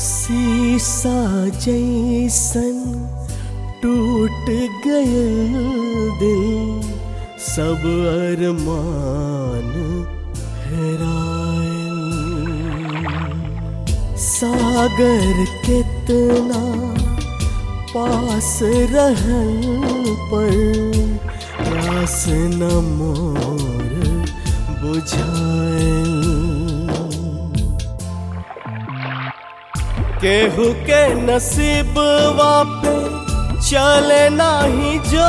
शीशा जैसन टूट गयल दिल, सब अरमान हेरायल। सागर कितना पास रहल पर प्यास न मोर बुझायल। केहू के नसीबवा पे चले नाही जो,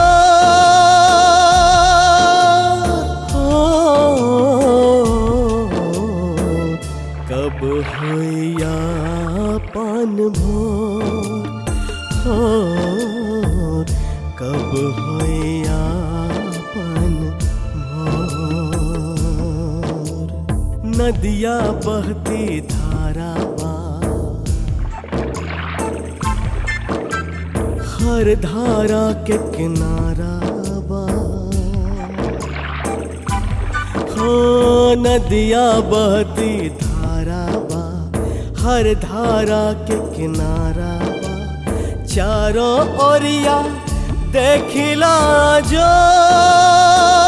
कब होया पान भोर, कब होया पान भोर। नदिया बहती धारा हर धारा के किनारा बा, हाँ नदिया बहती धारा बा, हर धारा के किनारा बा। चारों ओरिया देखिला जो